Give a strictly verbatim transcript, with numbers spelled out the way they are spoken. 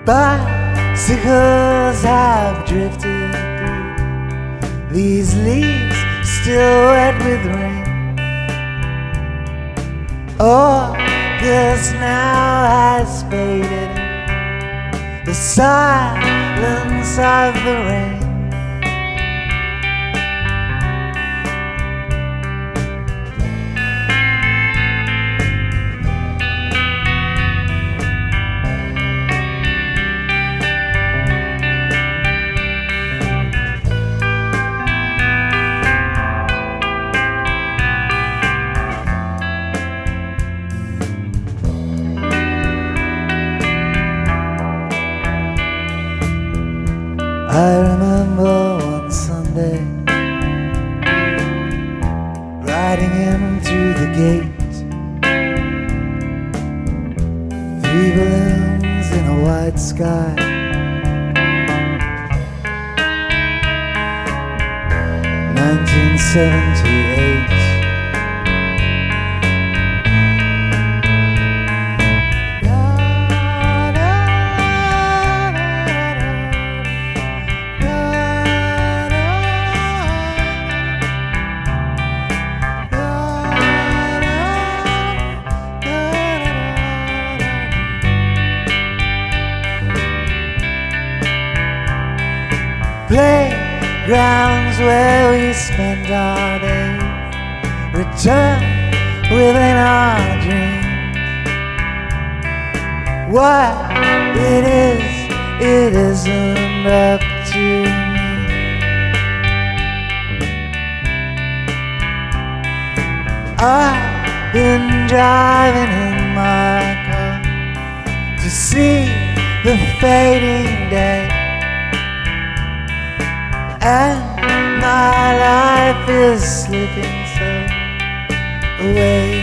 Bicycles have drifted through these leaves still wet with rain. August now has faded, the silence of the rain. I remember one Sunday riding in through the gate, three balloons in a white sky, nineteen seventy-eight. Playgrounds where we spend our days return within our dreams. What it is, it isn't up to me. I've been driving in my car to see the fading day, and my life is slipping so away.